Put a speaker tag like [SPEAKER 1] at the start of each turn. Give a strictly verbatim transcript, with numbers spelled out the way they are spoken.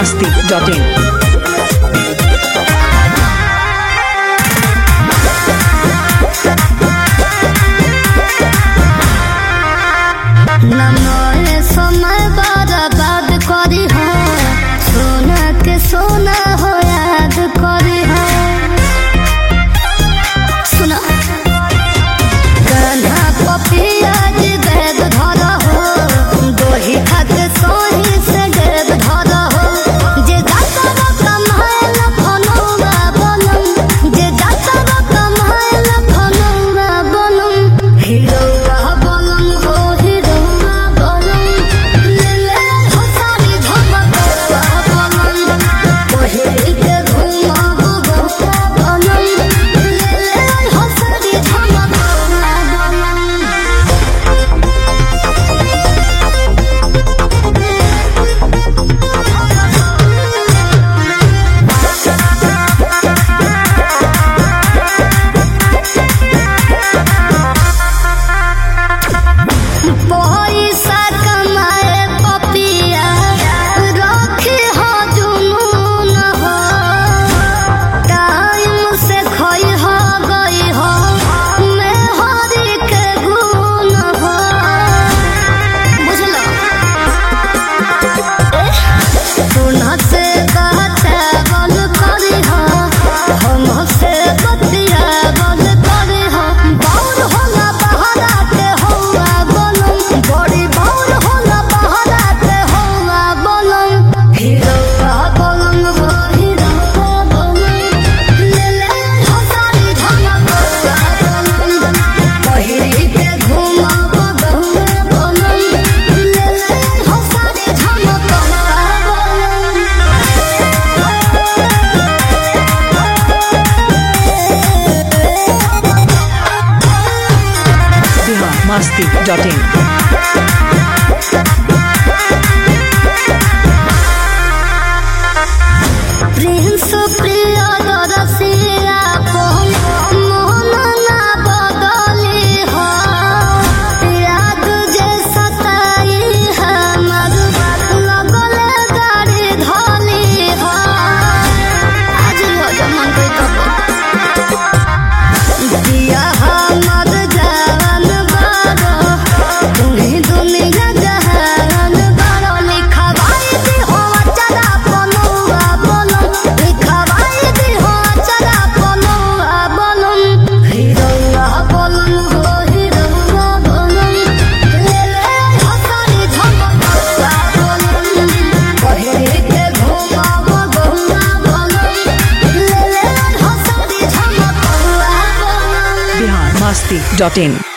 [SPEAKER 1] masti dot in.
[SPEAKER 2] नमोए समय बर्बाद करी हो, सोना के सोना हो याद करी हो। सुना कान्हा पपिया जी वेद धर हो, दोही खाके सोही से गेद धर हो। जे जाता वो कमाए न फनौरा बनम, जे जाता वो कमाए न फनौरा बनम। हीरोआ बनम हो हीरोआ बनम, ले ले हो सारी झमकौआ बनम। पहिर के घुमाबो गौआ बनम, ले ले हो सारी झमकौआ बनम। पैसा कमाए पपिया रखे हो जुनून हो, टाइम से खोई हो गई हो मैं हरी के गुण हो। बुझलो सुना से कहते बल करी हो, हम से बतिया बल करी हो। बाउर होला बहरा के हौआ बनम, बड़ी बाउर होला बहरा के हौआ बनम। हीरोआ बनम हो हीरोआ बनम, ले ले हो सारी झमकौआ बनम। पहिर के घुमाबो गौआ बनम, ले ले हो सारी झमकौआ बनम।
[SPEAKER 1] Bihar masti dot in.
[SPEAKER 2] Prince प्रियदर्शिया कोई मोहन ना बदली हो, याद जे सताई हमर लगल गाड़ी धली हो। आज हो जमन कोई तो दिया हमर जान बारो, तुम्हें दुनिया जहान बारो। लिखवाई दी हो अचरा पनुआ बनम, लिखवाई दी हो अचरा पनुआ बनम। हीरोआ बनम हो हीरोआ बनम, ले ले हो सारी झमकौआ बनम। पहिर के घुमाबो गौआ बनम, ले ले हो सारी झमकौआ बनम।
[SPEAKER 1] Bihar masti dot in.